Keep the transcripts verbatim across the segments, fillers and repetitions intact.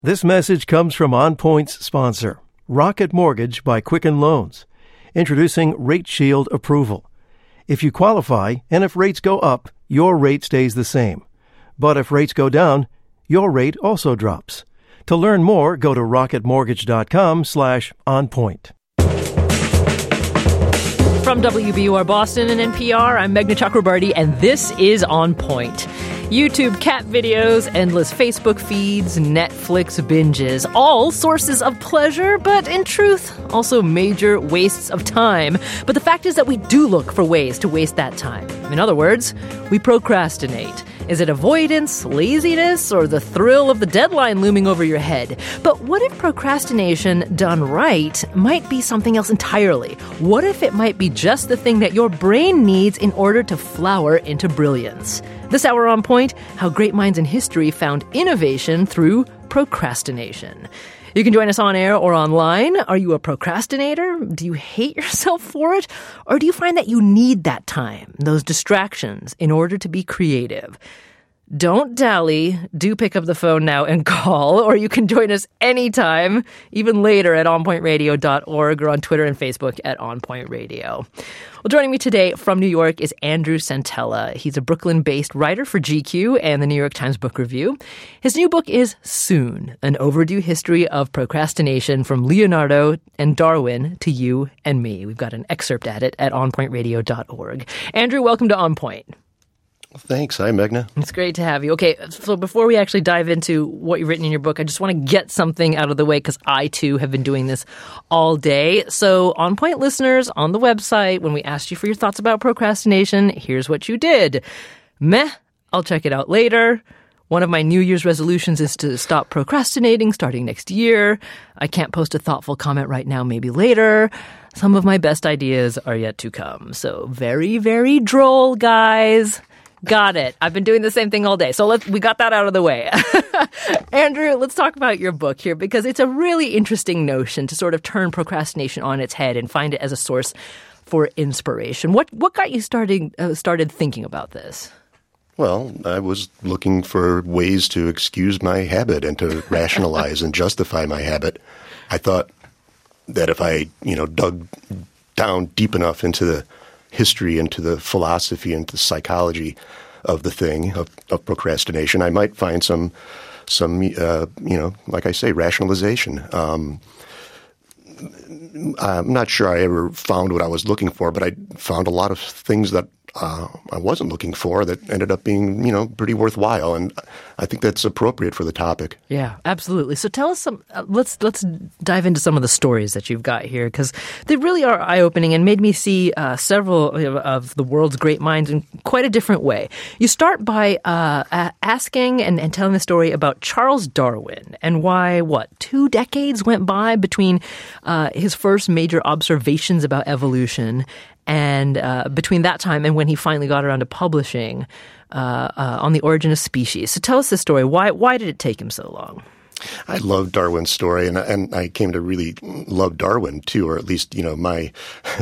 This message comes from OnPoint's sponsor, Rocket Mortgage by Quicken Loans, introducing Rate Shield approval. If you qualify and if rates go up, your rate stays the same. But if rates go down, your rate also drops. To learn more, go to rocketmortgage.com slash onpoint. From W B U R Boston and N P R, I'm Meghna Chakrabarty, and this is On Point. YouTube cat videos, endless Facebook feeds, Netflix binges, all sources of pleasure, but in truth, also major wastes of time. But the fact is that we do look for ways to waste that time. In other words, we procrastinate. Is it avoidance, laziness, or the thrill of the deadline looming over your head? But what if procrastination done right might be something else entirely? What if it might be just the thing that your brain needs in order to flower into brilliance? This hour on Point, how great minds in history found innovation through procrastination. You can join us on air or online. Are you a procrastinator? Do you hate yourself for it? Or do you find that you need that time, those distractions, in order to be creative? Don't dally. Do pick up the phone now and call, or you can join us anytime, even later at on point radio dot org or on Twitter and Facebook at onpointradio. Well, joining me today from New York is Andrew Santella. He's a Brooklyn-based writer for G Q and the New York Times Book Review. His new book is Soon, an overdue history of procrastination from Leonardo and Darwin to you and me. We've got an excerpt at it at on point radio dot org. Andrew, welcome to On Point. Thanks. Hi, Meghna. It's great to have you. Okay, so before we actually dive into what you've written in your book, I just want to get something out of the way because I, too, have been doing this all day. So On Point listeners, on the website, when we asked you for your thoughts about procrastination, here's what you did. Meh, I'll check it out later. One of my New Year's resolutions is to stop procrastinating starting next year. I can't post a thoughtful comment right now, maybe later. Some of my best ideas are yet to come. So very, very droll, guys. Got it. I've been doing the same thing all day. So let's, we got that out of the way. Andrew, let's talk about your book here because it's a really interesting notion to sort of turn procrastination on its head and find it as a source for inspiration. What what got you starting uh, started thinking about this? Well, I was looking for ways to excuse my habit and to rationalize and justify my habit. I thought that if I, you know, dug down deep enough into the history, into the philosophy, into the psychology of the thing, of, of procrastination, I might find some, some uh, you know, like I say, rationalization. Um, I'm not sure I ever found what I was looking for, but I found a lot of things that uh, I wasn't looking for that ended up being, you know, pretty worthwhile. And I think that's appropriate for the topic. Yeah, absolutely. So tell us some, uh, let's let's dive into some of the stories that you've got here because they really are eye-opening and made me see uh, several of the world's great minds in quite a different way. You start by uh, asking and, and telling the story about Charles Darwin and why, what, two decades went by between uh, his first major observations about evolution and uh, between that time and when he finally got around to publishing uh, uh, On the Origin of Species. So tell us this story. Why why did it take him so long? I love Darwin's story, and and I came to really love Darwin too, or at least you know my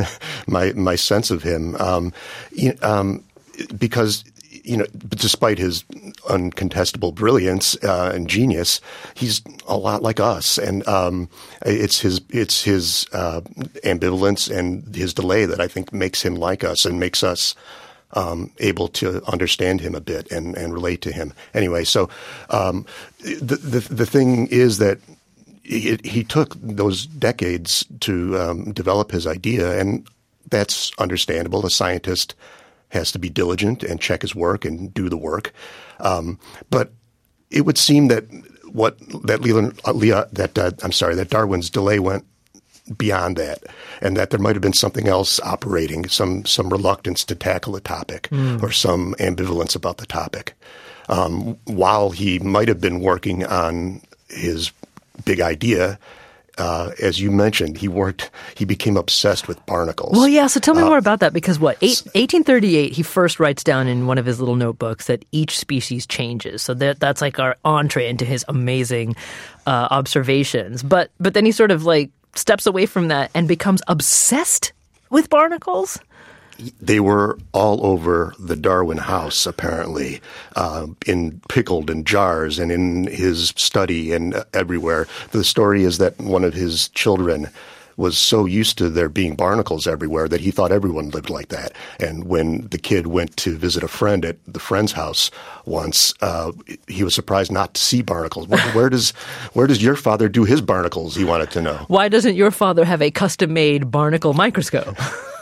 my my sense of him, um, you, um, because. You know, despite his uncontestable brilliance uh, and genius, he's a lot like us, and um, it's his it's his uh, ambivalence and his delay that I think makes him like us and makes us um, able to understand him a bit and, and relate to him. Anyway, so um, the, the the thing is that he, he took those decades to um, develop his idea, and that's understandable. A scientist has to be diligent and check his work and do the work. Um, but it would seem that what that Leland, uh, Leah, that uh, I'm sorry, that Darwin's delay went beyond that, and that there might have been something else operating, some some reluctance to tackle the topic mm. or some ambivalence about the topic. Um, while he might have been working on his big idea, Uh, as you mentioned, he worked. He became obsessed with barnacles. Well, yeah. So tell me uh, more about that, because what eight, eighteen thirty-eight, he first writes down in one of his little notebooks that each species changes. So that that's like our entree into his amazing uh, observations. But but then he sort of like steps away from that and becomes obsessed with barnacles. They were all over the Darwin house, apparently, uh, in pickled in jars and in his study and uh, everywhere. The story is that one of his children was so used to there being barnacles everywhere that he thought everyone lived like that. And when the kid went to visit a friend at the friend's house once, uh, he was surprised not to see barnacles. Where, where does where does your father do his barnacles? He wanted to know. Why doesn't your father have a custom-made barnacle microscope?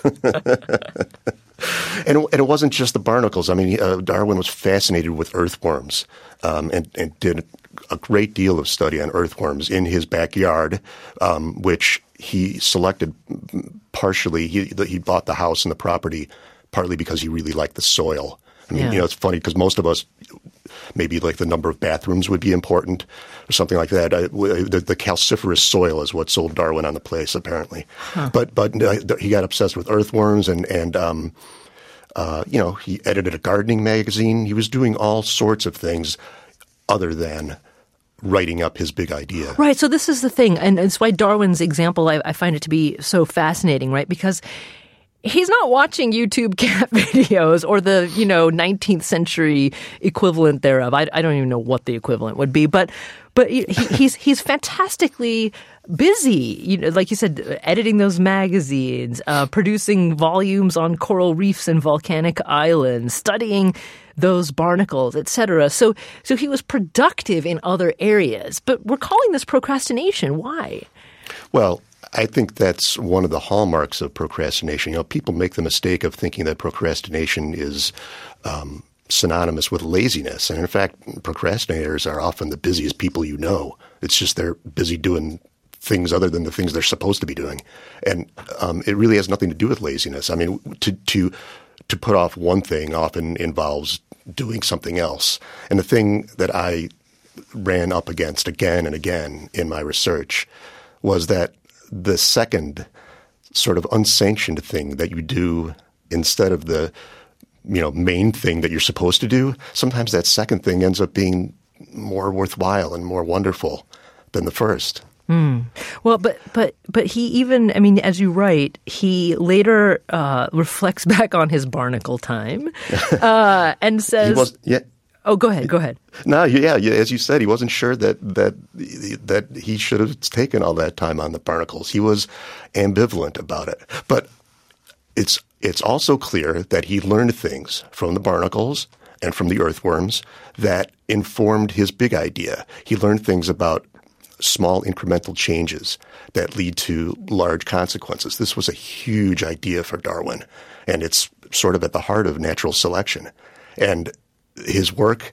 And, and it wasn't just the barnacles. I mean, uh, Darwin was fascinated with earthworms um, and, and did a great deal of study on earthworms in his backyard, um, which he selected partially. He, he bought the house and the property partly because he really liked the soil. I mean, yeah. you know, it's funny because most of us, maybe like the number of bathrooms would be important or something like that. Uh, the, the calciferous soil is what sold Darwin on the place, apparently. Huh. But but uh, he got obsessed with earthworms and, and um, uh, you know, he edited a gardening magazine. He was doing all sorts of things other than writing up his big idea. Right. So this is the thing. And it's why Darwin's example, I, I find it to be so fascinating, right? Because he's not watching YouTube cat videos or the, you know, nineteenth century equivalent thereof. I, I don't even know what the equivalent would be, but but he, he's he's fantastically busy. You know, like you said, editing those magazines, uh, producing volumes on coral reefs and volcanic islands, studying those barnacles, et cetera. So so he was productive in other areas. But we're calling this procrastination. Why? Well, I think that's one of the hallmarks of procrastination. You know, people make the mistake of thinking that procrastination is um, synonymous with laziness. And in fact, procrastinators are often the busiest people you know. It's just they're busy doing things other than the things they're supposed to be doing. And um, it really has nothing to do with laziness. I mean, to to to put off one thing often involves doing something else. And the thing that I ran up against again and again in my research was that the second sort of unsanctioned thing that you do instead of the, you know, main thing that you're supposed to do, sometimes that second thing ends up being more worthwhile and more wonderful than the first. Mm. Well, but but but he even, I mean, as you write, he later uh, reflects back on his barnacle time uh, and says, he was, yeah. "Oh, go ahead, go ahead." No, yeah, yeah, as you said, he wasn't sure that that that he should have taken all that time on the barnacles. He was ambivalent about it, but it's it's also clear that he learned things from the barnacles and from the earthworms that informed his big idea. He learned things about small incremental changes that lead to large consequences. This was a huge idea for Darwin, and it's sort of at the heart of natural selection. And his work,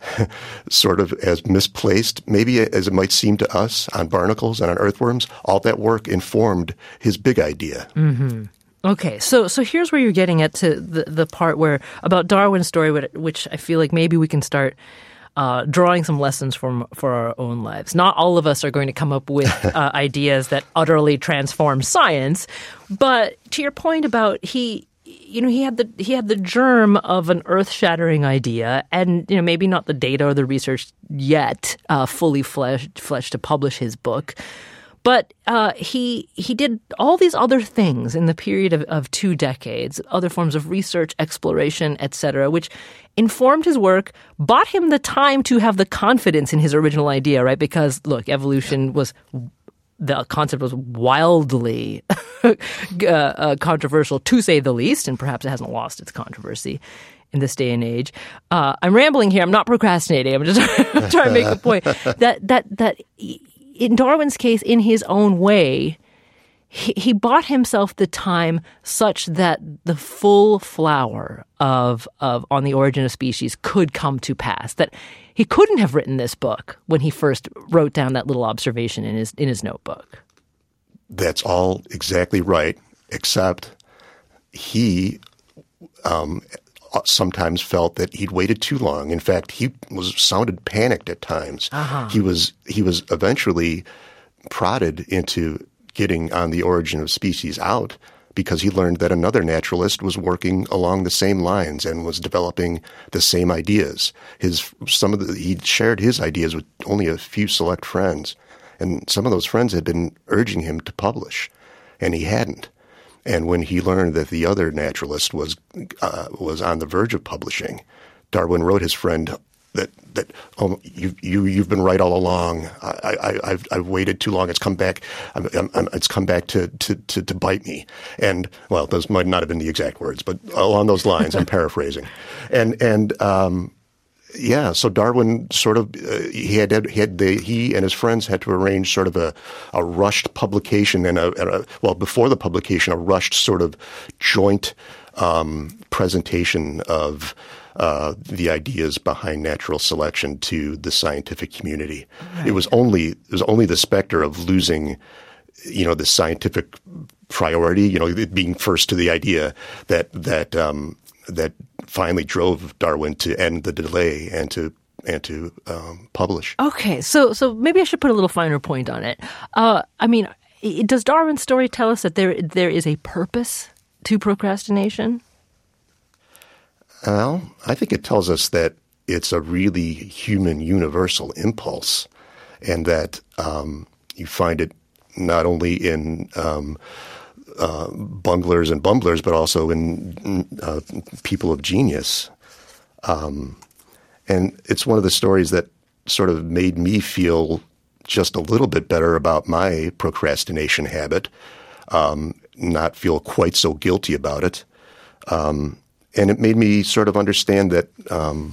sort of as misplaced, maybe as it might seem to us, on barnacles and on earthworms, all that work informed his big idea. Mm-hmm. Okay, so so here's where you're getting at to the, the part where about Darwin's story, which I feel like maybe we can start Uh, drawing some lessons from for our own lives. Not all of us are going to come up with uh, ideas that utterly transform science, but to your point about he, you know, he had the he had the germ of an earth-shattering idea, and you know maybe not the data or the research yet uh, fully fleshed fleshed to publish his book. But uh, he he did all these other things in the period of, of two decades, other forms of research, exploration, et cetera, which informed his work, bought him the time to have the confidence in his original idea, right? Because, look, evolution was – the concept was wildly uh, uh, controversial, to say the least, and perhaps it hasn't lost its controversy in this day and age. Uh, I'm rambling here. I'm not procrastinating. I'm just trying to make the point that that that – in Darwin's case, in his own way, he, he bought himself the time such that the full flower of of On the Origin of Species could come to pass. That he couldn't have written this book when he first wrote down that little observation in his in his notebook. That's all exactly right, except he um, sometimes felt that he'd waited too long. In fact, he was sounded panicked at times. Uh-huh. He was he was eventually prodded into getting On the Origin of Species out because he learned that another naturalist was working along the same lines and was developing the same ideas. His some of the he shared his ideas with only a few select friends, and some of those friends had been urging him to publish, and he hadn't. And when he learned that the other naturalist was uh, was on the verge of publishing, Darwin wrote his friend that that oh you you you've been right all along. I, I I've I've waited too long. It's come back. I'm, I'm, it's come back to, to, to, to bite me. And well, those might not have been the exact words, but along those lines, I'm paraphrasing. And and um, yeah, so Darwin sort of uh, he had he had the, he and his friends had to arrange sort of a, a rushed publication and a, and a well before the publication a rushed sort of joint um, presentation of. Uh, the ideas behind natural selection to the scientific community. Right. It was only it was only the specter of losing, you know, the scientific priority, you know, being first to the idea that that um, that finally drove Darwin to end the delay and to and to um, publish. Okay, so so maybe I should put a little finer point on it. Uh, I mean, does Darwin's story tell us that there there is a purpose to procrastination? Well, I think it tells us that it's a really human universal impulse, and that um, you find it not only in um, uh, bunglers and bumblers, but also in uh, people of genius. Um, and it's one of the stories that sort of made me feel just a little bit better about my procrastination habit, um, not feel quite so guilty about it. Um, And it made me sort of understand that um,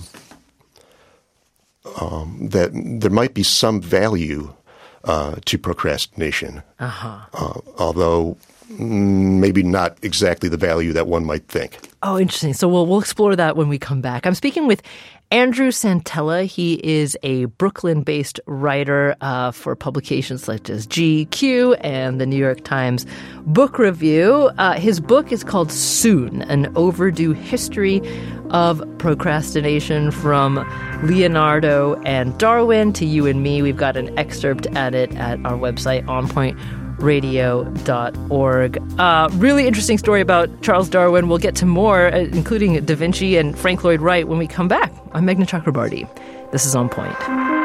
um, that there might be some value uh, to procrastination, uh-huh. uh, although mm, maybe not exactly the value that one might think. Oh, interesting. So we'll we'll explore that when we come back. I'm speaking with Andrew Santella. He is a Brooklyn-based writer uh, for publications such as G Q and the New York Times Book Review. Uh, his book is called Soon, An Overdue History of Procrastination from Leonardo and Darwin to You and Me. We've got an excerpt at it at our website, on point radio dot org. Uh, really interesting story about Charles Darwin. We'll get to more, uh, including Da Vinci and Frank Lloyd Wright, when we come back. I'm Meghna Chakrabarty. This is On Point.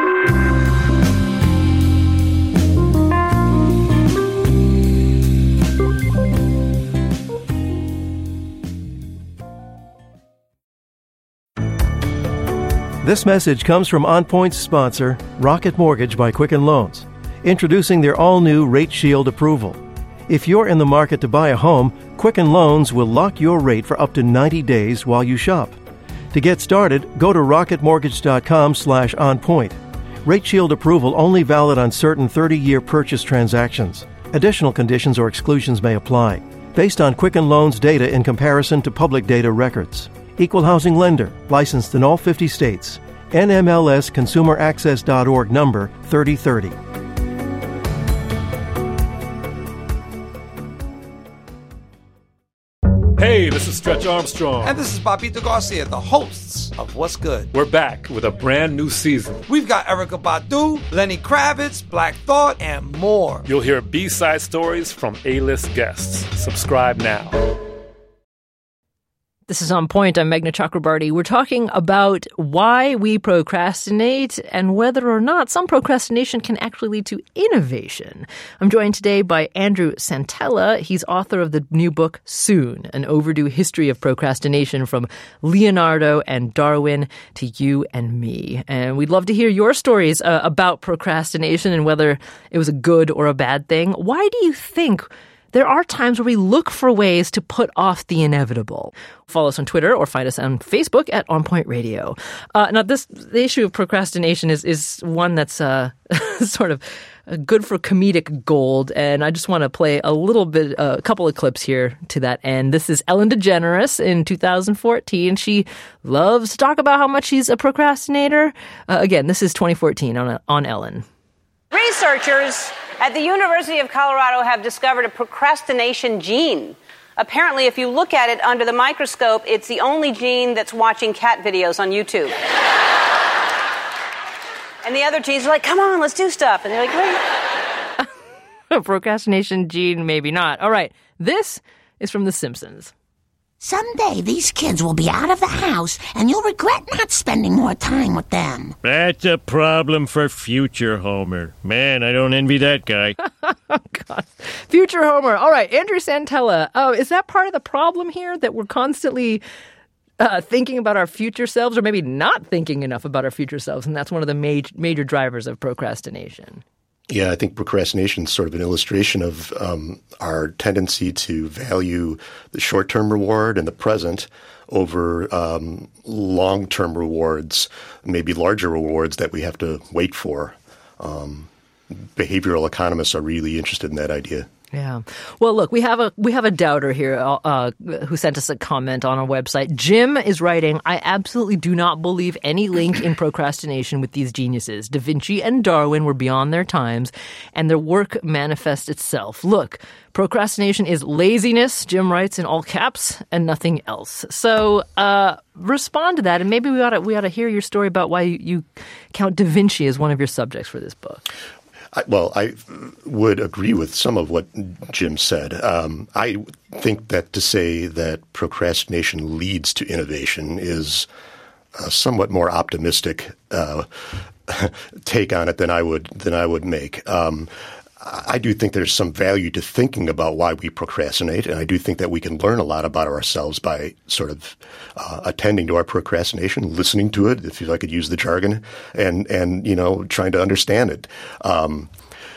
This message comes from On Point's sponsor, Rocket Mortgage by Quicken Loans, introducing their all-new Rate Shield approval. If you're in the market to buy a home, Quicken Loans will lock your rate for up to ninety days while you shop. To get started, go to rocketmortgage.com slash onpoint. Rate Shield approval only valid on certain thirty-year purchase transactions. Additional conditions or exclusions may apply. Based on Quicken Loans data in comparison to public data records. Equal housing lender, licensed in all fifty states. N M L S consumer access dot org number thirty thirty. Hey, this is Stretch Armstrong. And this is Bobito Garcia, the hosts of What's Good. We're back with a brand new season. We've got Erykah Badu, Lenny Kravitz, Black Thought, and more. You'll hear B-side stories from A-list guests. Subscribe now. This is On Point. I'm Meghna Chakrabarty. We're talking about why we procrastinate and whether or not some procrastination can actually lead to innovation. I'm joined today by Andrew Santella. He's author of the new book, Soon, An Overdue History of Procrastination from Leonardo and Darwin to You and Me. And we'd love to hear your stories uh, about procrastination and whether it was a good or a bad thing. Why do you think there are times where we look for ways to put off the inevitable? Follow us on Twitter or find us on Facebook at On Point Radio. Uh, now, this the issue of procrastination is is one that's uh, sort of good for comedic gold, and I just want to play a little bit, uh, a couple of clips here to that end. This is Ellen DeGeneres in two thousand fourteen. She loves to talk about how much she's a procrastinator. Uh, again, this is twenty fourteen on on Ellen. Researchers at the University of Colorado have discovered a procrastination gene. Apparently, if you look at it under the microscope, it's the only gene that's watching cat videos on YouTube. And the other genes are like, come on, let's do stuff. And they're like, wait. A procrastination gene, maybe not. All right, this is from The Simpsons. Someday these kids will be out of the house, and you'll regret not spending more time with them. That's a problem for future Homer. Man, I don't envy that guy. God. Future Homer. All right, Andrew Santella. Uh, is that part of the problem here, that we're constantly uh, thinking about our future selves, or maybe not thinking enough about our future selves, and that's one of the major major drivers of procrastination? Yeah, I think procrastination is sort of an illustration of um, our tendency to value the short-term reward and the present over um, long-term rewards, maybe larger rewards that we have to wait for. Um, behavioral economists are really interested in that idea. Yeah. Well, look, we have a we have a doubter here uh, who sent us a comment on our website. Jim is writing, I absolutely do not believe any link in procrastination with these geniuses. Da Vinci and Darwin were beyond their times, and their work manifests itself. Look, procrastination is laziness, Jim writes in all caps, and nothing else. So uh, respond to that, and maybe we ought to, we ought to hear your story about why you, you count Da Vinci as one of your subjects for this book. I, well, I would agree with some of what Jim said. Um, I think that to say that procrastination leads to innovation is a somewhat more optimistic uh, take on it than I would than I would make. Um, I do think there's some value to thinking about why we procrastinate, and I do think that we can learn a lot about ourselves by sort of uh, attending to our procrastination, listening to it, if I could use the jargon, and, and you know, trying to understand it. Um,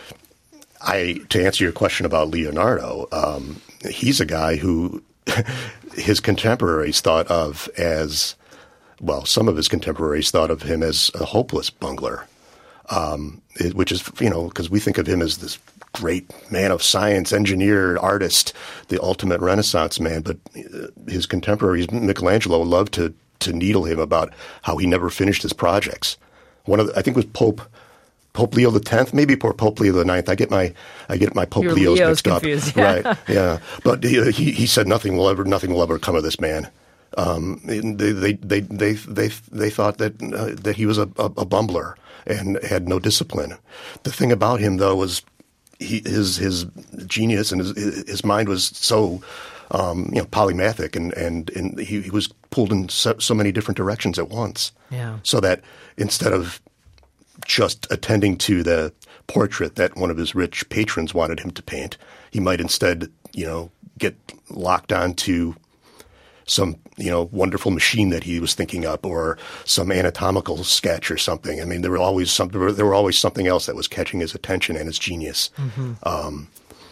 I to answer your question about Leonardo, um, he's a guy who his contemporaries thought of as, well, some of his contemporaries thought of him as a hopeless bungler. Um, it, which is, you know, because we think of him as this great man of science, engineer, artist, the ultimate Renaissance man. But his contemporaries, Michelangelo, loved to to needle him about how he never finished his projects. One of the, I think it was Pope Pope Leo the Tenth, maybe poor Pope Leo the Ninth. I get my I get my Pope Your Leos, Leo's mixed confused, up, yeah. right? Yeah, but he, he he said nothing will ever nothing will ever come of this man. Um, they, they they they they they thought that uh, that he was a, a, a bumbler and had no discipline. The thing about him, though, was he, his his genius and his his mind was so um, you know polymathic, and and, and he, he was pulled in so, so many different directions at once. Yeah. So that instead of just attending to the portrait that one of his rich patrons wanted him to paint, he might instead you know get locked onto some, you know, wonderful machine that he was thinking up, or some anatomical sketch or something. I mean, there were always some, there were always something else that was catching his attention and his genius. Mm-hmm. Um,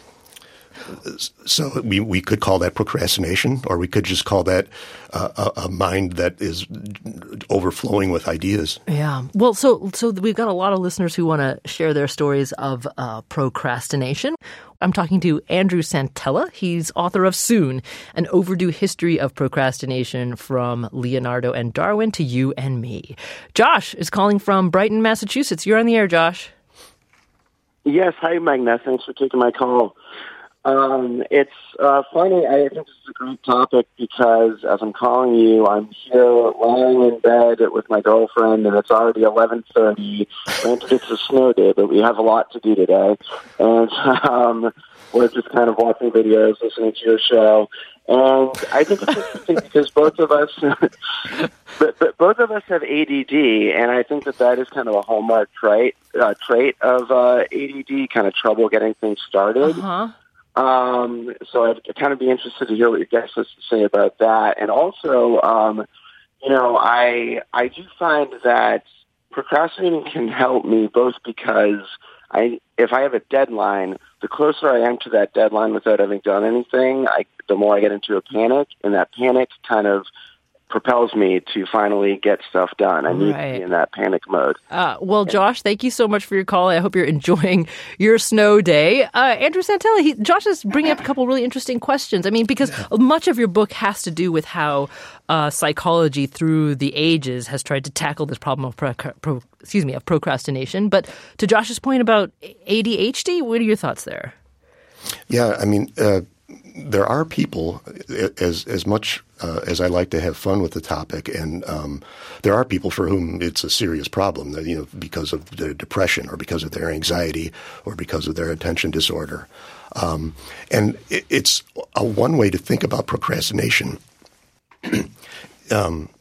so we we could call that procrastination, or we could just call that uh, a, a mind that is overflowing with ideas. Yeah. Well, so so we've got a lot of listeners who want to share their stories of uh, procrastination. I'm talking to Andrew Santella. He's author of Soon, An Overdue History of Procrastination from Leonardo and Darwin to You and Me. Josh is calling from Brighton, Massachusetts. You're on the air, Josh. Yes. Hi, Magna. Thanks for taking my call. Um, it's uh, funny. I think this is a great topic because as I'm calling you, I'm here lying in bed with my girlfriend, and it's already eleven thirty. Granted, it's a snow day, but we have a lot to do today. And um, we're just kind of watching videos, listening to your show. And I think it's interesting because both of us, but, but both of us have A D D, and I think that that is kind of a hallmark trait, uh, trait of uh, A D D, kind of trouble getting things started. Uh-huh. Um, so I'd kind of be interested to hear what your guest has to say about that. And also, um, you know, I I do find that procrastinating can help me both because I if I have a deadline, the closer I am to that deadline without having done anything, I, the more I get into a panic, and that panic kind of propels me to finally get stuff done. I need right. to be in that panic mode. Uh, well, Josh, thank you so much for your call. I hope you're enjoying your snow day. Uh, Andrew Santella, he, Josh is bringing up a couple really interesting questions. I mean, because much of your book has to do with how uh, psychology through the ages has tried to tackle this problem of pro- pro- excuse me of procrastination. But to Josh's point about A D H D, what are your thoughts there? Yeah, I mean, uh, there are people, as as much uh, as I like to have fun with the topic, and um, there are people for whom it's a serious problem, you know, because of their depression or because of their anxiety or because of their attention disorder. Um, and it, it's a one way to think about procrastination, um,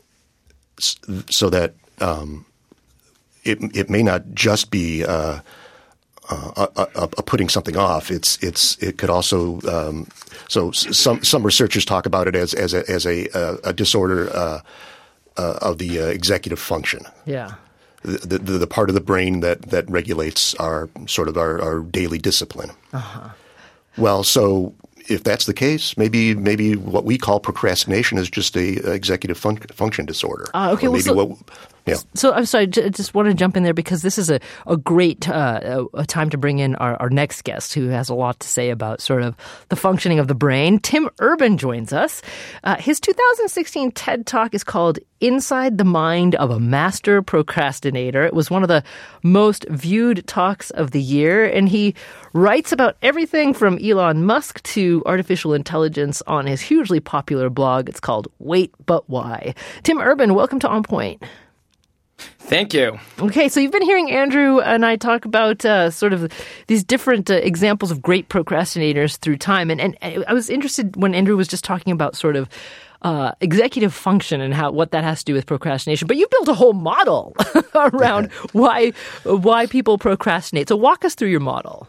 so that um, it it may not just be uh, uh, uh, uh, putting something off. It's it's it could also um, so some some researchers talk about it as as a as a, a disorder uh, uh, of the uh, executive function. Yeah. The, the the part of the brain that, that regulates our sort of our, our daily discipline. Uh-huh. Well, so if that's the case, maybe maybe what we call procrastination is just a, a executive fun- function disorder. Uh, okay, or well, maybe so, what, yeah. so I'm sorry, I just want to jump in there because this is a, a great uh, a time to bring in our, our next guest who has a lot to say about sort of the functioning of the brain. Tim Urban joins us. Uh, his two thousand sixteen TED Talk is called Inside the Mind of a Master Procrastinator. It was one of the most viewed talks of the year, and he writes about everything from Elon Musk to artificial intelligence on his hugely popular blog. It's called Wait But Why. Tim Urban, welcome to On Point. Thank you. Okay, so you've been hearing Andrew and I talk about uh, sort of these different uh, examples of great procrastinators through time. And, and I was interested when Andrew was just talking about sort of uh, executive function and how what that has to do with procrastination. But you built a whole model around why why people procrastinate. So walk us through your model.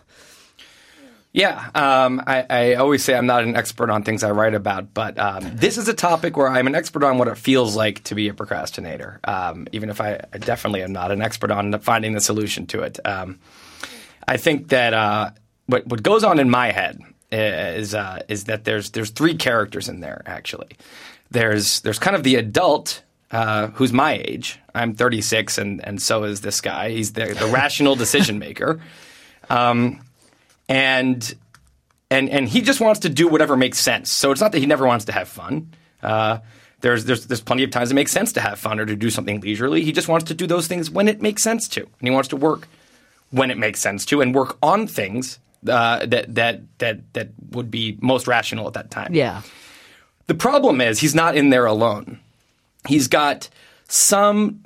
Yeah, um, I, I always say I'm not an expert on things I write about, but um, this is a topic where I'm an expert on what it feels like to be a procrastinator, um, even if I, I definitely am not an expert on finding the solution to it. Um, I think that uh, what what goes on in my head is uh, is that there's there's three characters in there actually. There's there's kind of the adult uh, who's my age. I'm thirty-six, and and so is this guy. He's the the rational decision maker. Um, And and and he just wants to do whatever makes sense. So it's not that he never wants to have fun. Uh, there's there's there's plenty of times it makes sense to have fun or to do something leisurely. He just wants to do those things when it makes sense to, and he wants to work when it makes sense to, and work on things uh, that that that that would be most rational at that time. Yeah. The problem is he's not in there alone. He's got some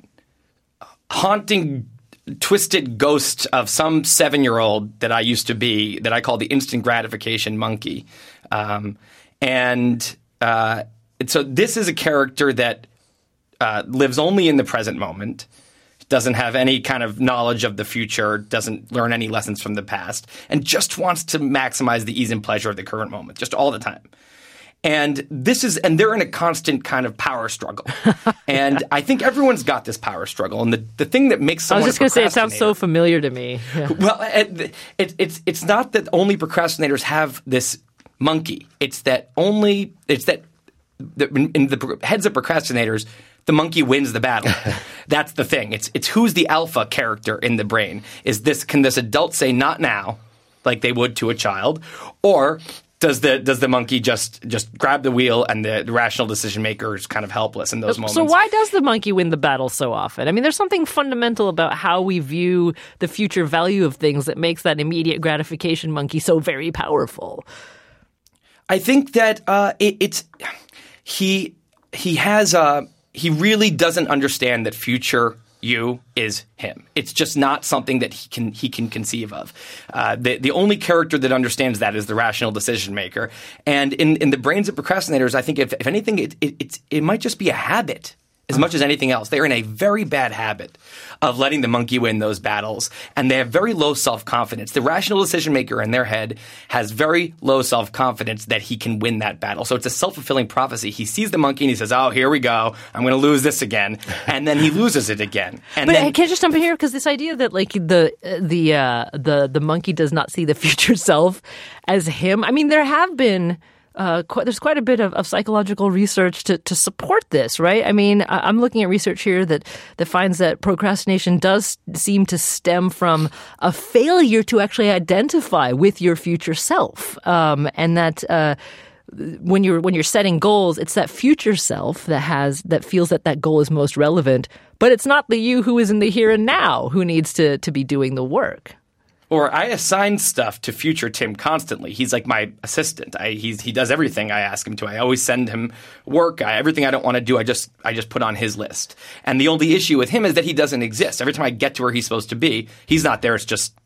haunting, twisted ghost of some seven-year-old that I used to be that I call the instant gratification monkey. Um, and uh, so this is a character that uh, lives only in the present moment, doesn't have any kind of knowledge of the future, doesn't learn any lessons from the past, and just wants to maximize the ease and pleasure of the current moment, just all the time. And this is, and they're in a constant kind of power struggle. And I think everyone's got this power struggle. And the, the thing that makes someone I was just going to say, it sounds so familiar to me. Yeah. Well, it, it, it's it's not that only procrastinators have this monkey. It's that only it's that the, in the heads of procrastinators, the monkey wins the battle. That's the thing. It's it's who's the alpha character in the brain. Is this can this adult say not now, like they would to a child, or Does the does the monkey just just grab the wheel and the, the rational decision maker is kind of helpless in those moments? So why does the monkey win the battle so often? I mean, there's something fundamental about how we view the future value of things that makes that immediate gratification monkey so very powerful. I think that uh, it, it's he he has uh, he really doesn't understand that future you is him. It's just not something that he can he can conceive of. Uh, the the only character that understands that is the rational decision maker. And in, in the brains of procrastinators, I think if, if anything, it, it it's it might just be a habit as much as anything else. They're in a very bad habit of letting the monkey win those battles, and they have very low self-confidence. The rational decision maker in their head has very low self-confidence that he can win that battle. So it's a self-fulfilling prophecy. He sees the monkey and he says, oh, here we go. I'm going to lose this again. And then he loses it again. And but then, can I just jump in here? Because this idea that like the the uh, the the monkey does not see the future self as him. I mean, there have been Uh, quite, there's quite a bit of, of psychological research to, to support this, right? I mean, I'm looking at research here that, that finds that procrastination does seem to stem from a failure to actually identify with your future self, um, and that uh, when you're when you're setting goals, it's that future self that has that feels that that goal is most relevant, but it's not the you who is in the here and now who needs to to be doing the work. Or I assign stuff to future Tim constantly. He's like my assistant. I, he's, he does everything I ask him to. I always send him work. I, everything I don't want to do, I just I just put on his list. And the only issue with him is that he doesn't exist. Every time I get to where he's supposed to be, he's not there. It's just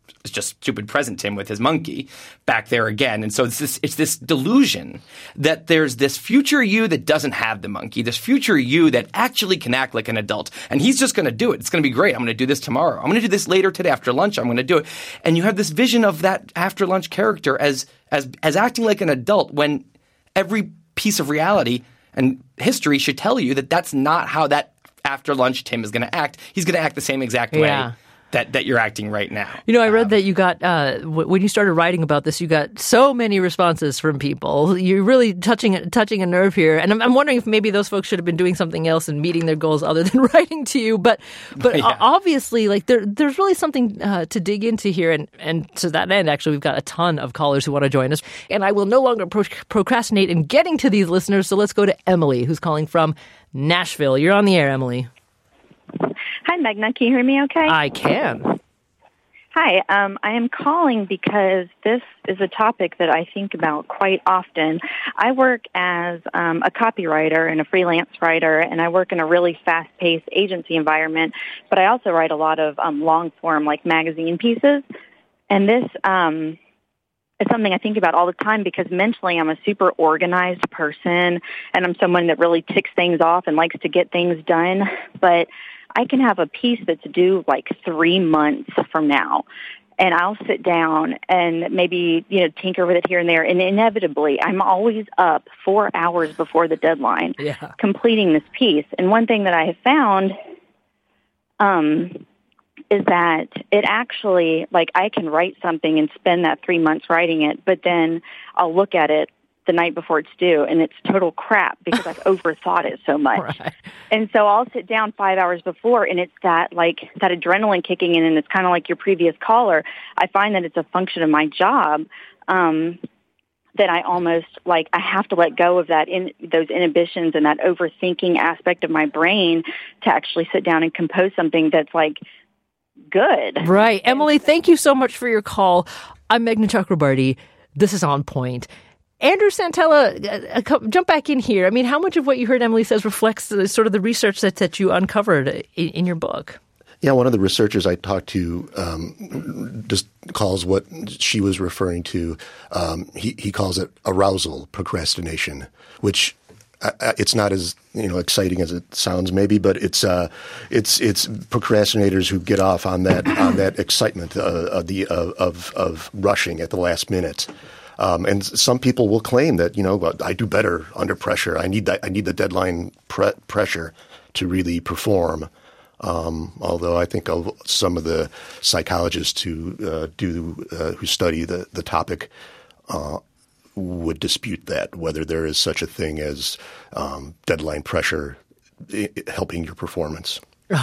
it's just stupid present Tim with his monkey back there again. And so it's this, it's this delusion that there's this future you that doesn't have the monkey, this future you that actually can act like an adult. And he's just going to do it. It's going to be great. I'm going to do this tomorrow. I'm going to do this later today after lunch. I'm going to do it. And you have this vision of that after lunch character as, as, as acting like an adult when every piece of reality and history should tell you that that's not how that after lunch Tim is going to act. He's going to act the same exact way. Yeah. That, that you're acting right now. You know, I read um, that you got, uh, w- when you started writing about this, you got so many responses from people. You're really touching touching a nerve here. And I'm, I'm wondering if maybe those folks should have been doing something else and meeting their goals other than writing to you. But but Yeah. obviously, like there there's really something uh, to dig into here. And, and to that end, actually, we've got a ton of callers who want to join us. And I will no longer pro- procrastinate in getting to these listeners. So let's go to Emily, who's calling from Nashville. You're on the air, Emily. Hi, Megna. Can you hear me okay? I can. Hi. Um, I am calling because this is a topic that I think about quite often. I work as um, a copywriter and a freelance writer, and I work in a really fast-paced agency environment, but I also write a lot of um, long-form, like magazine pieces. And this um, is something I think about all the time because mentally I'm a super organized person, and I'm someone that really ticks things off and likes to get things done. But I can have a piece that's due like three months from now, and I'll sit down and maybe, you know, tinker with it here and there. And inevitably, I'm always up four hours before the deadline Yeah. completing this piece. And one thing that I have found um, is that it actually, like, I can write something and spend that three months writing it, but then I'll look at it the night before it's due, and it's total crap because I've overthought it so much. Right. And so I'll sit down five hours before, and it's that, like, that adrenaline kicking in, and it's kind of like your previous caller. I find that it's a function of my job um, that I almost, like, I have to let go of that in those inhibitions and that overthinking aspect of my brain to actually sit down and compose something that's, like, good. Right. Emily, thank you so much for your call. I'm Meghna Chakrabarty. This is On Point. Andrew Santella, uh, uh, jump back in here. I mean, how much of what you heard Emily says reflects the, sort of the research that, that you uncovered in, in your book? Yeah, one of the researchers I talked to um, just calls what she was referring to, um, he, he calls it arousal procrastination, which uh, it's not as, you know, exciting as it sounds maybe, but it's uh, it's it's procrastinators who get off on that on that excitement uh, of the uh, of of rushing at the last minute. Um, and some people will claim that, you know, I do better under pressure. I need that. I need the deadline pre- pressure to really perform. Um, although I think of some of the psychologists who uh, do uh, who study the the topic uh, would dispute that, whether there is such a thing as um, deadline pressure I- helping your performance.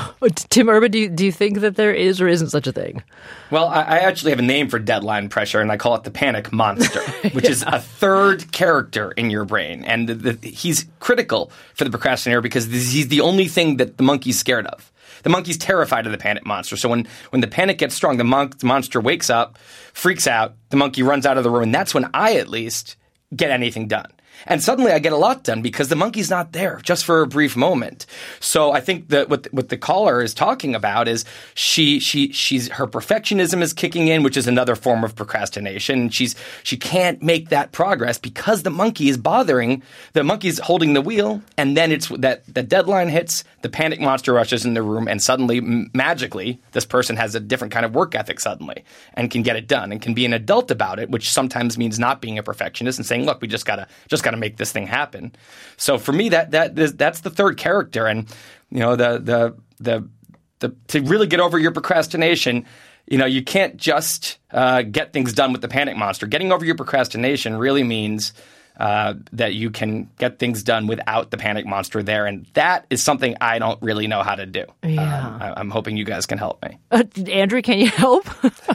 Tim Urban, do you, do you think that there is or isn't such a thing? Well, I, I actually have a name for deadline pressure, and I call it the panic monster, which yeah. is a third character in your brain. And the, the, he's critical for the procrastinator because this, he's the only thing that the monkey's scared of. The monkey's terrified of the panic monster. So when, when the panic gets strong, the, mon- the monster wakes up, freaks out, the monkey runs out of the room, and that's when I, at least, get anything done. And suddenly I get a lot done because the monkey's not there just for a brief moment. So I think that what, what the caller is talking about is she she she's her perfectionism is kicking in, which is another form of procrastination. She's she can't make that progress because the monkey is bothering. The monkey's holding the wheel, and then it's that the deadline hits, the panic monster rushes in the room, and suddenly m- magically this person has a different kind of work ethic suddenly and can get it done and can be an adult about it, which sometimes means not being a perfectionist and saying, look, we just gotta just got to make this thing happen. So for me, that that that's the third character, and you know the the the the to really get over your procrastination, you know, you can't just uh, get things done with the panic monster. Getting over your procrastination really means uh, that you can get things done without the panic monster there, and that is something I don't really know how to do. Yeah. Um, I, I'm hoping you guys can help me. Uh, Andrew, can you help?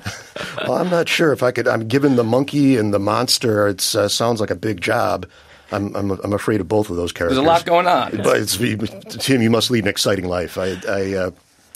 Well, I'm not sure if I could. I'm given the monkey and the monster. It uh, sounds like a big job. I'm, I'm I'm afraid of both of those characters. There's a lot going on. But it's, Tim, you must lead an exciting life. I, I, uh,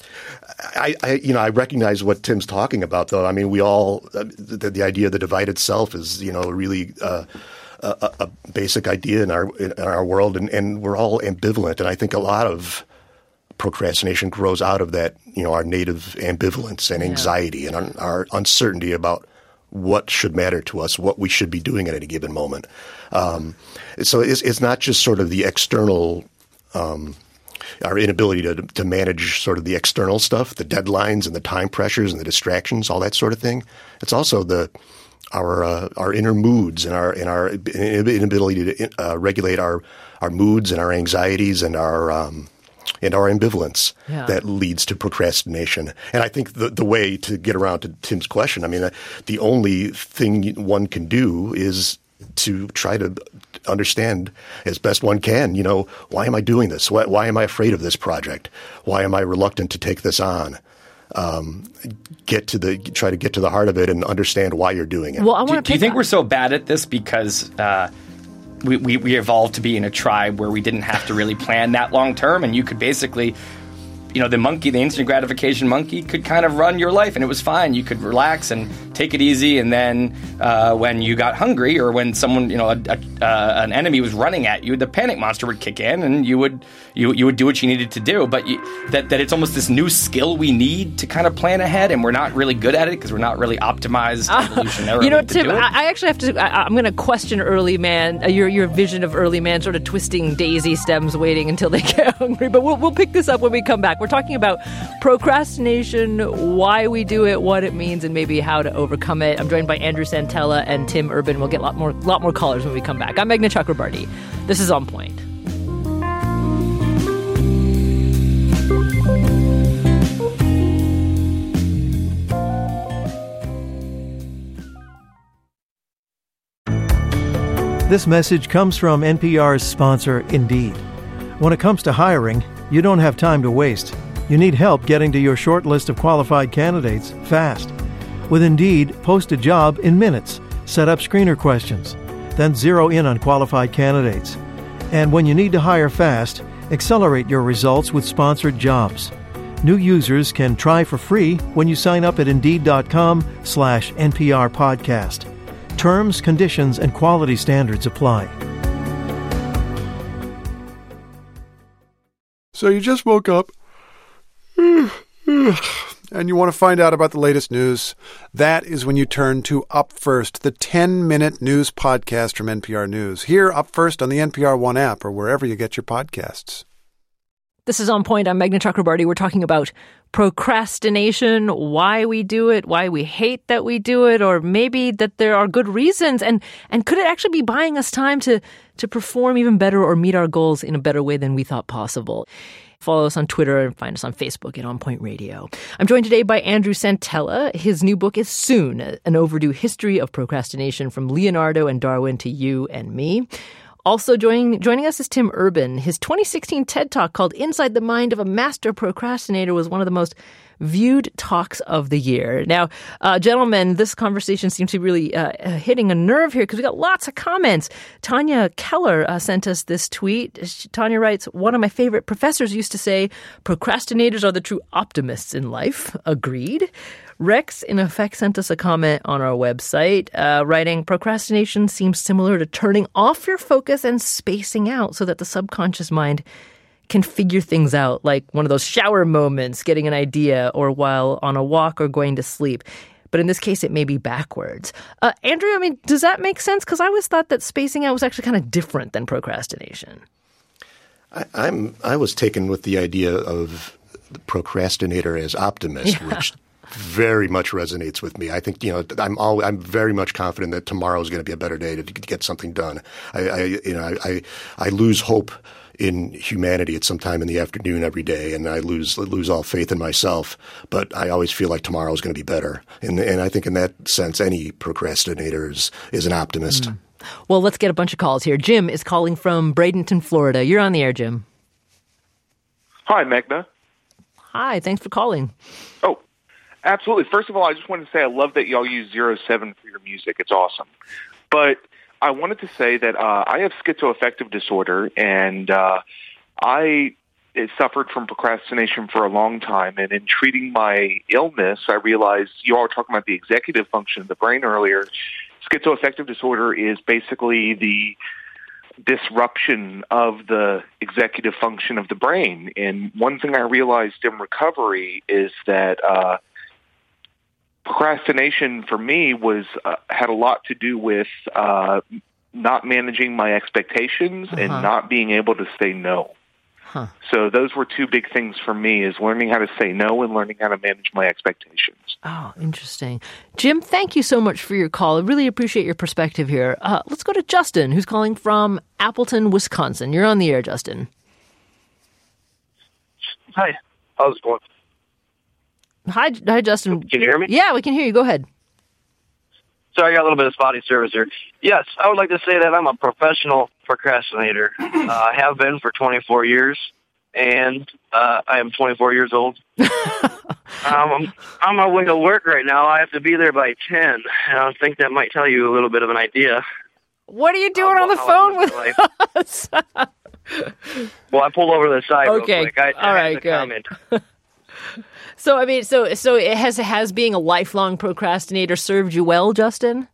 I, I, you know, I recognize what Tim's talking about, though. I mean, we all uh, the, the idea of the divided self is, you know, really uh, a, a basic idea in our in our world, and, and we're all ambivalent. And I think a lot of procrastination grows out of that, you know, our native ambivalence and anxiety and our, our uncertainty about what should matter to us, what we should be doing at any given moment. Um, so it's, it's not just sort of the external, um, our inability to to manage sort of the external stuff, the deadlines and the time pressures and the distractions, all that sort of thing. It's also the our uh, our inner moods and our and our inability to uh, regulate our our moods and our anxieties and our um, and our ambivalence yeah. that leads to procrastination. And I think the the way to get around to Tim's question, I mean, uh, the only thing one can do is to try to understand as best one can, you know, why am I doing this? Why, why am I afraid of this project? Why am I reluctant to take this on? Um, get to the try to get to the heart of it and understand why you're doing it. Well, I want do, to do you think we're so bad at this because uh, we, we we evolved to be in a tribe where we didn't have to really plan that long term, and you could basically, you know, the monkey, the instant gratification monkey, could kind of run your life, and it was fine. You could relax and take it easy, and then uh, when you got hungry or when someone, you know, a, a, uh, an enemy was running at you, the panic monster would kick in, and you would you you would do what you needed to do. But you, that that it's almost this new skill we need to kind of plan ahead, and we're not really good at it because we're not really optimized evolutionarily. You know, to Tim, do it. I, I actually have to. I, I'm going to question early man, uh, your your vision of early man, sort of twisting daisy stems, waiting until they get hungry. But we'll we'll pick this up when we come back. We're talking about procrastination, why we do it, what it means, and maybe how to overcome it. I'm joined by Andrew Santella and Tim Urban. We'll get a lot more, lot more callers when we come back. I'm Meghna Chakrabarty. This is On Point. This message comes from N P R's sponsor, Indeed. When it comes to hiring, you don't have time to waste. You need help getting to your short list of qualified candidates fast. With Indeed, post a job in minutes, set up screener questions, then zero in on qualified candidates. And when you need to hire fast, accelerate your results with sponsored jobs. New users can try for free when you sign up at Indeed.com slash NPR podcast. Terms, conditions, and quality standards apply. So you just woke up and you want to find out about the latest news. That is when you turn to Up First, the ten-minute news podcast from N P R News. Here, Up First on the N P R One app or wherever you get your podcasts. This is On Point. I'm Meghna Chakrabarty. We're talking about procrastination, why we do it, why we hate that we do it, or maybe that there are good reasons. And and could it actually be buying us time to, to perform even better or meet our goals in a better way than we thought possible? Follow us on Twitter and find us on Facebook at On Point Radio. I'm joined today by Andrew Santella. His new book is Soon, An Overdue History of Procrastination from Leonardo and Darwin to You and Me. Also joining joining us is Tim Urban. His twenty sixteen TED Talk called Inside the Mind of a Master Procrastinator was one of the most viewed talks of the year. Now, uh, gentlemen, this conversation seems to be really uh, hitting a nerve here because we got lots of comments. Tanya Keller uh, sent us this tweet. She, Tanya writes, one of my favorite professors used to say, procrastinators are the true optimists in life. Agreed. Rex, in effect, sent us a comment on our website, uh, writing, procrastination seems similar to turning off your focus and spacing out so that the subconscious mind can figure things out, like one of those shower moments, getting an idea, or while on a walk or going to sleep. But in this case, it may be backwards. Uh, Andrew, I mean, does that make sense? Because I always thought that spacing out was actually kind of different than procrastination. I, I'm I was taken with the idea of the procrastinator as optimist, yeah. which very much resonates with me. I think, you know, I'm all, I'm very much confident that tomorrow is going to be a better day to, to get something done. I, I you know, I, I lose hope in humanity at some time in the afternoon every day, and I lose lose all faith in myself. But I always feel like tomorrow is going to be better. And, and I think in that sense, any procrastinator is, is an optimist. Mm. Well, let's get a bunch of calls here. Jim is calling from Bradenton, Florida. You're on the air, Jim. Hi, Meghna. Hi, thanks for calling. Oh, absolutely. First of all, I just wanted to say I love that y'all use zero seven for your music. It's awesome. But I wanted to say that uh, I have schizoaffective disorder, and uh, I suffered from procrastination for a long time. And in treating my illness, I realized you all were talking about the executive function of the brain earlier. Schizoaffective disorder is basically the disruption of the executive function of the brain. And one thing I realized in recovery is that uh, procrastination for me was uh, had a lot to do with uh, not managing my expectations uh-huh. and not being able to say no. Huh. So those were two big things for me, is learning how to say no and learning how to manage my expectations. Oh, interesting. Jim, thank you so much for your call. I really appreciate your perspective here. Uh, let's go to Justin, who's calling from Appleton, Wisconsin. You're on the air, Justin. Hi. How's it going? Hi, hi, Justin. Can you hear me? Yeah, we can hear you. Go ahead. Sorry, I got a little bit of spotty service here. Yes, I would like to say that I'm a professional procrastinator. Uh, I have been for twenty-four years, and uh, I am twenty-four years old. um, I'm on my way to work right now. I have to be there by ten, and I think that might tell you a little bit of an idea. What are you doing on the phone with us? Well, I pulled over to the side okay. real quick. I, All I right, good. Comment. So, I mean, so so it has has being a lifelong procrastinator served you well, Justin?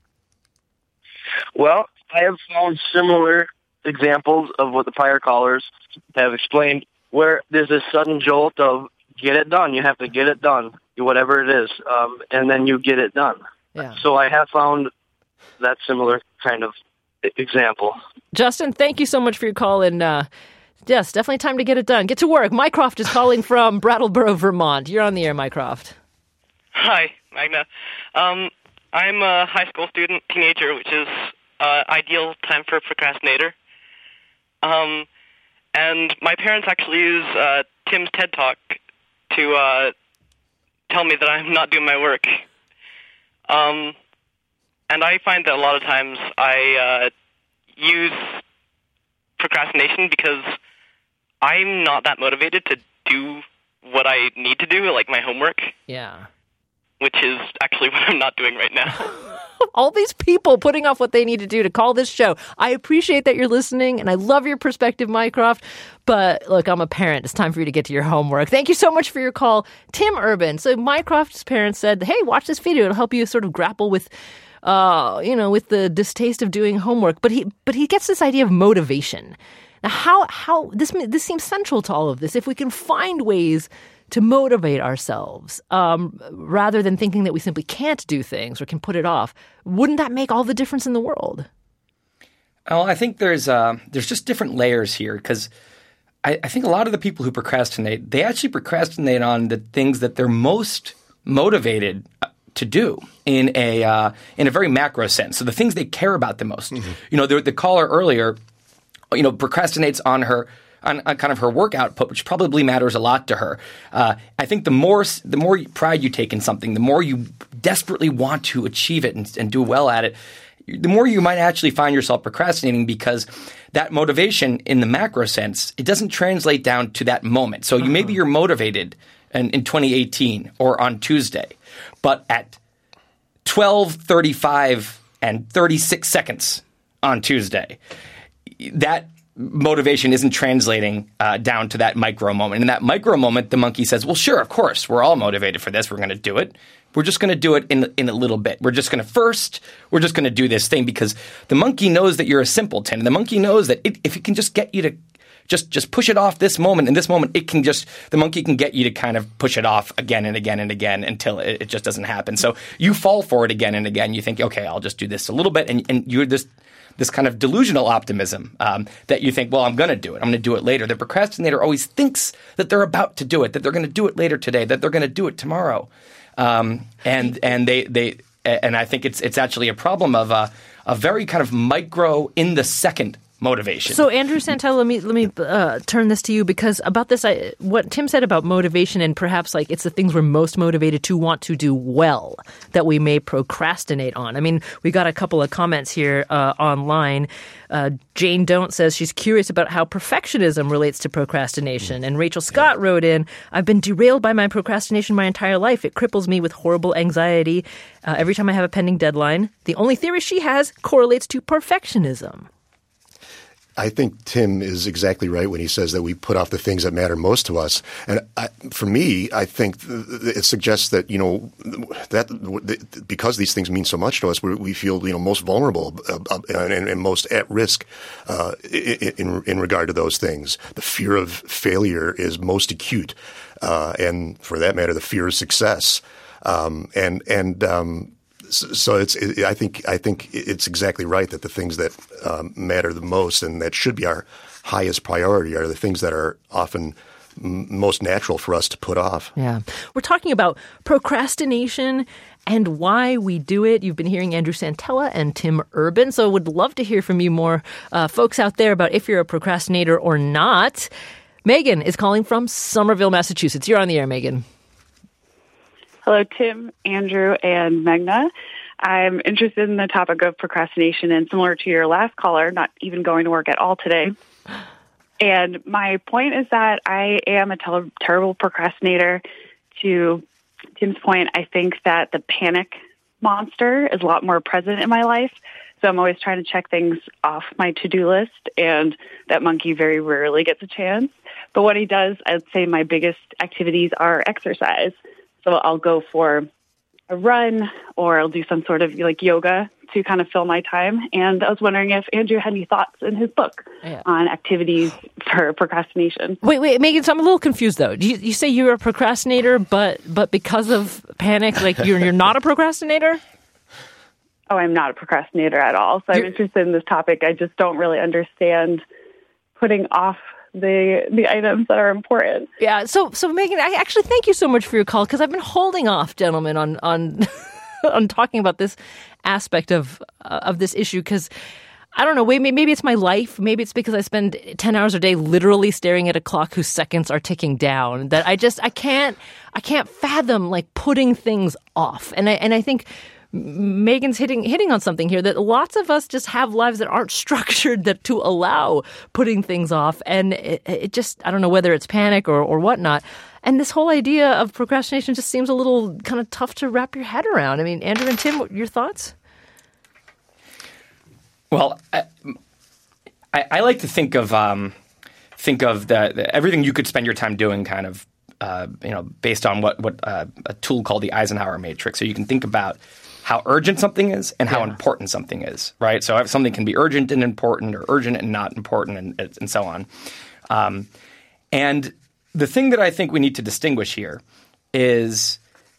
Well, I have found similar examples of what the prior callers have explained, where there's this sudden jolt of get it done. You have to get it done, whatever it is, um, and then you get it done. Yeah. So I have found that similar kind of example. Justin, thank you so much for your call, and uh, yes, definitely time to get it done. Get to work. Mycroft is calling from Brattleboro, Vermont. You're on the air, Mycroft. Hi, Magna. Um, I'm a high school student, teenager, which is uh, ideal time for a procrastinator. Um, and my parents actually use uh, Tim's TED Talk to uh, tell me that I'm not doing my work. Um, and I find that a lot of times I uh, use procrastination because I'm not that motivated to do what I need to do, like my homework. Yeah. Which is actually what I'm not doing right now. All these people putting off what they need to do to call this show. I appreciate that you're listening, and I love your perspective, Mycroft. But look, I'm a parent. It's time for you to get to your homework. Thank you so much for your call, Tim Urban. So Mycroft's parents said, hey, watch this video. It'll help you sort of grapple with uh, you know, with the distaste of doing homework. But he but he gets this idea of motivation. Now, how how this this seems central to all of this. If we can find ways to motivate ourselves, um, rather than thinking that we simply can't do things or can put it off, wouldn't that make all the difference in the world? Well, I think there's uh, there's just different layers here, because I, I think a lot of the people who procrastinate, they actually procrastinate on the things that they're most motivated to do in a uh, in a very macro sense. So the things they care about the most. Mm-hmm. You know, the, the caller earlier, you know, procrastinates on her. On, on kind of her work output, which probably matters a lot to her. Uh, I think the more the more pride you take in something, the more you desperately want to achieve it and, and do well at it, the more you might actually find yourself procrastinating, because that motivation in the macro sense, it doesn't translate down to that moment. So you, uh-huh. maybe you're motivated in, in twenty eighteen or on Tuesday, but at twelve thirty-five and thirty-six seconds on Tuesday, that motivation isn't translating uh, down to that micro moment. In that micro moment, the monkey says, well, sure, of course, we're all motivated for this. We're going to do it. We're just going to do it in in a little bit. We're just going to first, we're just going to do this thing, because the monkey knows that you're a simpleton. And the monkey knows that it, if it can just get you to just just push it off this moment and this moment, it can just, the monkey can get you to kind of push it off again and again and again until it, it just doesn't happen. So you fall for it again and again. You think, okay, I'll just do this a little bit. And, and you're this, this kind of delusional optimism um, that you think, well, I'm going to do it. I'm going to do it later. The procrastinator always thinks that they're about to do it, that they're going to do it later today, that they're going to do it tomorrow. Um, and and they they and I think it's it's actually a problem of a, a very kind of micro in the second motivation. So Andrew Santel, let me let me uh, turn this to you, because about this, I, what Tim said about motivation, and perhaps like it's the things we're most motivated to want to do well that we may procrastinate on. I mean, we got a couple of comments here uh, online. Uh, Jane Don't says she's curious about how perfectionism relates to procrastination. And Rachel Scott wrote in, I've been derailed by my procrastination my entire life. It cripples me with horrible anxiety uh, every time I have a pending deadline. The only theory she has correlates to perfectionism. I think Tim is exactly right when he says that we put off the things that matter most to us. And I, for me, I think th- it suggests that, you know, that th- because these things mean so much to us, we, we feel, you know, most vulnerable uh, uh, and, and most at risk uh, in, in regard to those things. The fear of failure is most acute. Uh, and for that matter, the fear of success. Um, and, and, um, So it's. It, I think. I think it's exactly right that the things that um, matter the most and that should be our highest priority are the things that are often m- most natural for us to put off. Yeah, we're talking about procrastination and why we do it. You've been hearing Andrew Santella and Tim Urban, so would love to hear from you more, uh, folks out there, about if you're a procrastinator or not. Megan is calling from Somerville, Massachusetts. You're on the air, Megan. Hello, Tim, Andrew, and Magna. I'm interested in the topic of procrastination, and similar to your last caller, not even going to work at all today. And my point is that I am a tel- terrible procrastinator. To Tim's point, I think that the panic monster is a lot more present in my life. So I'm always trying to check things off my to-do list, and that monkey very rarely gets a chance. But when he does, I'd say my biggest activities are exercise. So I'll go for a run, or I'll do some sort of like yoga to kind of fill my time. And I was wondering if Andrew had any thoughts in his book yeah. on activities for procrastination. Wait, wait, Megan, so I'm a little confused though. You, you say you're a procrastinator, but but because of panic, like you're you're not a procrastinator? Oh, I'm not a procrastinator at all. So you're... I'm interested in this topic. I just don't really understand putting off the the items that are important. Yeah. So, so Megan, I actually thank you so much for your call, because I've been holding off, gentlemen, on on on talking about this aspect of uh, of this issue, because I don't know. Maybe maybe it's my life. Maybe it's because I spend ten hours a day literally staring at a clock whose seconds are ticking down. That I just I can't I can't fathom like putting things off. And I and I think Megan's hitting hitting on something here, that lots of us just have lives that aren't structured that to allow putting things off. And it, it just, I don't know whether it's panic or, or whatnot. And this whole idea of procrastination just seems a little kind of tough to wrap your head around. I mean, Andrew and Tim, your thoughts? Well, I, I, I like to think of um, think of the, the everything you could spend your time doing kind of, uh, you know, based on what, what uh, a tool called the Eisenhower matrix. So you can think about how urgent something is and how yeah. important something is, right? So if something can be urgent and important, or urgent and not important, and, and so on. Um, and the thing that I think we need to distinguish here is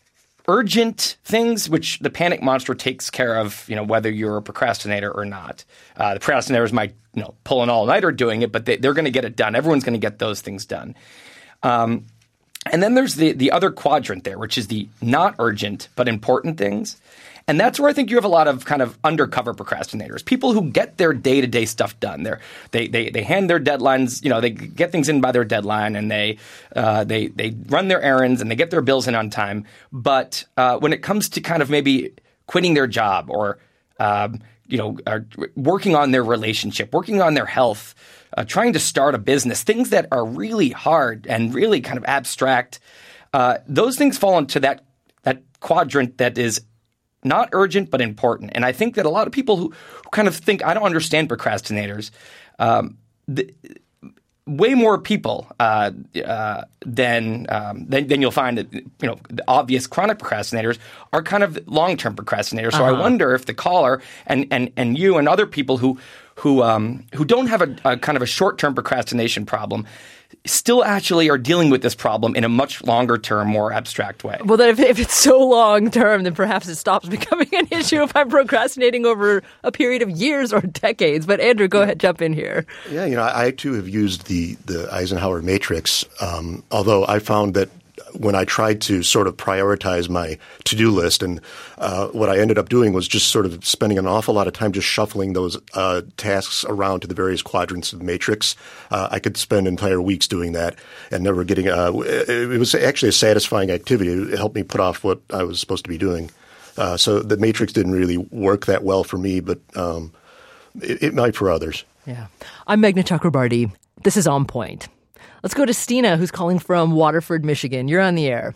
urgent things, which the panic monster takes care of, you know, whether you're a procrastinator or not. Uh, the procrastinators might, you know, pull an all-nighter doing it, but they, they're going to get it done. Everyone's going to get those things done. Um, and then there's the the other quadrant there, which is the not urgent but important things. And that's where I think you have a lot of kind of undercover procrastinators, people who get their day-to-day stuff done. They're, they they they hand their deadlines, you know, they get things in by their deadline, and they uh, they they run their errands and they get their bills in on time. But uh, when it comes to kind of maybe quitting their job, or um, you know, are working on their relationship, working on their health, uh, trying to start a business, things that are really hard and really kind of abstract, uh, those things fall into that that quadrant that is not urgent, but important. And I think that a lot of people who, who kind of think, I don't understand procrastinators, um, the, way more people uh, uh, than, um, than than you'll find that, you know, the obvious chronic procrastinators are kind of long-term procrastinators. So uh-huh. I wonder if the caller and, and, and you and other people who who um, who don't have a, a kind of a short-term procrastination problem still actually are dealing with this problem in a much longer term, more abstract way. Well, then if, if it's so long term, then perhaps it stops becoming an issue if I'm procrastinating over a period of years or decades. But Andrew, go ahead, jump in here. Yeah, you know, I, I too have used the, the Eisenhower matrix, um, although I found that when I tried to sort of prioritize my to-do list, and uh, what I ended up doing was just sort of spending an awful lot of time just shuffling those uh, tasks around to the various quadrants of the matrix. Uh, I could spend entire weeks doing that and never getting uh, – it was actually a satisfying activity. It helped me put off what I was supposed to be doing. Uh, so the matrix didn't really work that well for me, but um, it, it might for others. Yeah. I'm Meghna Chakrabarty. This is On Point. Let's go to Stina, who's calling from Waterford, Michigan. You're on the air.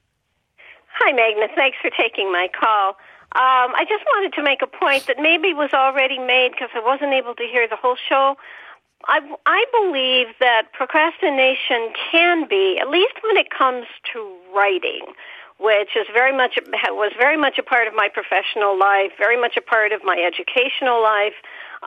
Hi, Meghna. Thanks for taking my call. Um, I just wanted to make a point that maybe was already made because I wasn't able to hear the whole show I, I believe that procrastination can be, at least when it comes to writing, which is very much was very much a part of my professional life, very much a part of my educational life,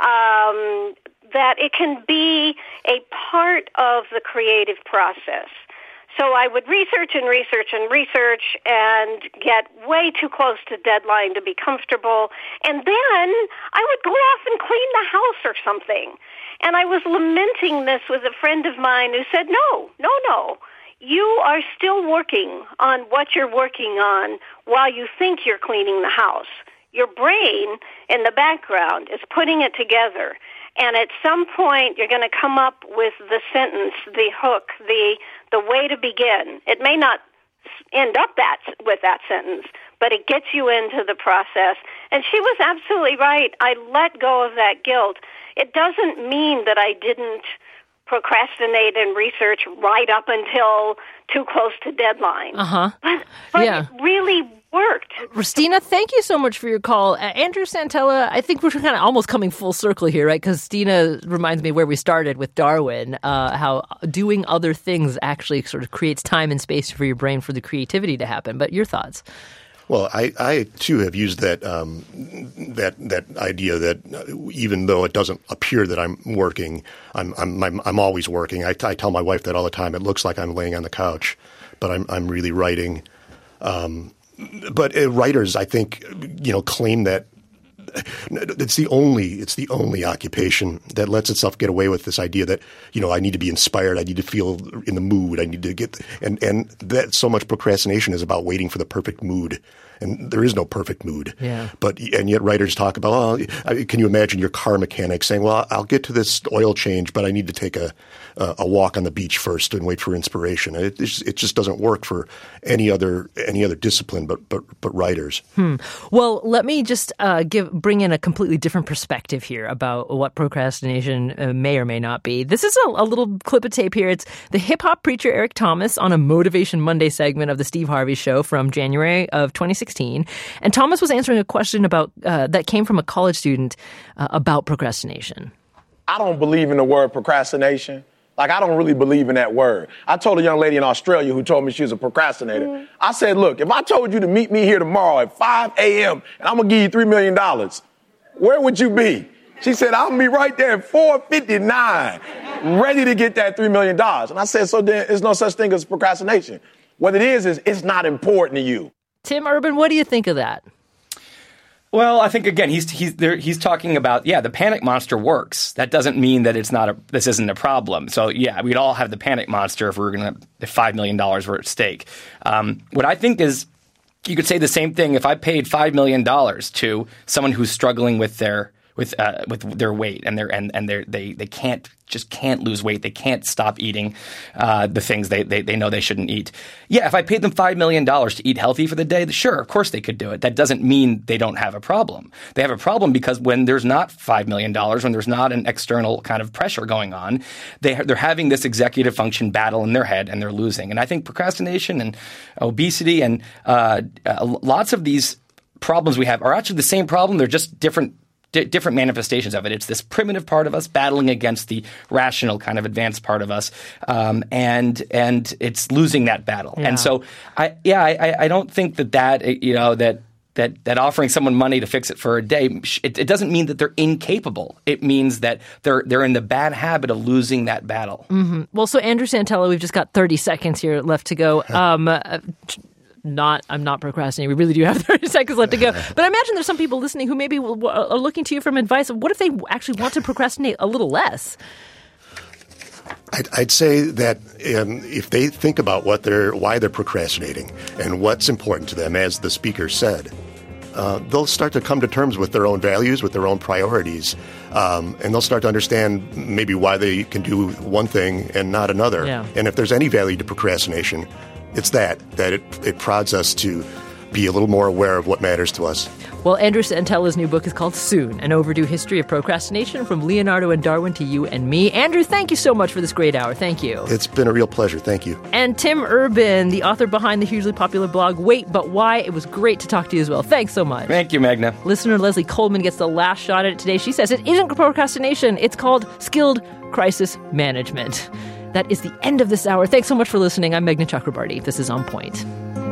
um, that it can be a part of the creative process. So I would research and research and research and get way too close to deadline to be comfortable. And then I would go off and clean the house or something. And I was lamenting this with a friend of mine who said, no, no, no. You are still working on what you're working on while you think you're cleaning the house. Your brain in the background is putting it together. And at some point, you're going to come up with the sentence, the hook, the the way to begin. It may not end up that with that sentence, but it gets you into the process. And she was absolutely right. I let go of that guilt. It doesn't mean that I didn't procrastinate and research right up until too close to deadline. Uh-huh. But, but yeah. it really worked. Stina, thank you so much for your call. Uh, Andrew Santella, I think we're kind of almost coming full circle here, right? Because Stina reminds me where we started with Darwin, uh, how doing other things actually sort of creates time and space for your brain for the creativity to happen. But your thoughts? Well, I, I too have used that um, that that idea that even though it doesn't appear that I'm working, I'm I'm I'm, I'm always working. I, I tell my wife that all the time. It looks like I'm laying on the couch, but I'm I'm really writing. Um, but uh, writers, I think, you know, claim that it's the only it's the only occupation that lets itself get away with this idea that, you know, I need to be inspired, I need to feel in the mood, I need to get and and that so much procrastination is about waiting for the perfect mood. And there is no perfect mood. Yeah. But and yet writers talk about, oh, can you imagine your car mechanic saying, well, I'll get to this oil change, but I need to take a a, a walk on the beach first and wait for inspiration. It, it just doesn't work for any other any other discipline but but, but writers. Hmm. Well, let me just uh, give bring in a completely different perspective here about what procrastination uh, may or may not be. This is a, a little clip of tape here. It's the hip-hop preacher Eric Thomas on a Motivation Monday segment of the Steve Harvey Show from January of twenty sixteen. And Thomas was answering a question about uh, that came from a college student uh, about procrastination. I don't believe in the word procrastination. Like, I don't really believe in that word. I told a young lady in Australia who told me she was a procrastinator. Mm. I said, look, if I told you to meet me here tomorrow at five a.m. and I'm going to give you three million dollars, where would you be? She said, I'll be right there at four fifty-nine, ready to get that three million dollars. And I said, so then there's no such thing as procrastination. What it is, is it's not important to you. Tim Urban, what do you think of that? Well, I think again he's he's there, he's talking about yeah the panic monster works. That doesn't mean that it's not a this isn't a problem. So yeah, we'd all have the panic monster if we were going to if five million dollars were at stake. Um, what I think is you could say the same thing if I paid five million dollars to someone who's struggling with their with uh, with their weight and their and and their, they they can't just can't lose weight. They can't stop eating uh, the things they, they they know they shouldn't eat. Yeah, if I paid them five million dollars to eat healthy for the day, sure, of course they could do it. That doesn't mean they don't have a problem. They have a problem because when there's not five million dollars, when there's not an external kind of pressure going on, they they're having this executive function battle in their head and they're losing. And I think procrastination and obesity and uh, uh, lots of these problems we have are actually the same problem. They're just different. D- different manifestations of it. It's this primitive part of us battling against the rational kind of advanced part of us, um, and and it's losing that battle. Yeah. And so, I yeah, I, I don't think that that you know that that that offering someone money to fix it for a day, it, it doesn't mean that they're incapable. It means that they're they're in the bad habit of losing that battle. Mm-hmm. Well, so Andrew Santella, we've just got thirty seconds here left to go. Um, uh, Not, I'm not procrastinating. We really do have thirty seconds left to go. But I imagine there's some people listening who maybe are looking to you from advice. What if they actually want to procrastinate a little less? I'd, I'd say that um, if they think about what they're, why they're procrastinating and what's important to them, as the speaker said, uh, they'll start to come to terms with their own values, with their own priorities, um, and they'll start to understand maybe why they can do one thing and not another. Yeah. And if there's any value to procrastination, it's that, that it, it prods us to be a little more aware of what matters to us. Well, Andrew Santella's new book is called Soon, An Overdue History of Procrastination from Leonardo and Darwin to You and Me. Andrew, thank you so much for this great hour. Thank you. It's been a real pleasure. Thank you. And Tim Urban, the author behind the hugely popular blog Wait But Why. It was great to talk to you as well. Thanks so much. Thank you, Magna. Listener Leslie Coleman gets the last shot at it today. She says it isn't procrastination. It's called skilled crisis management. That is the end of this hour. Thanks so much for listening. I'm Meghna Chakrabarty. This is On Point.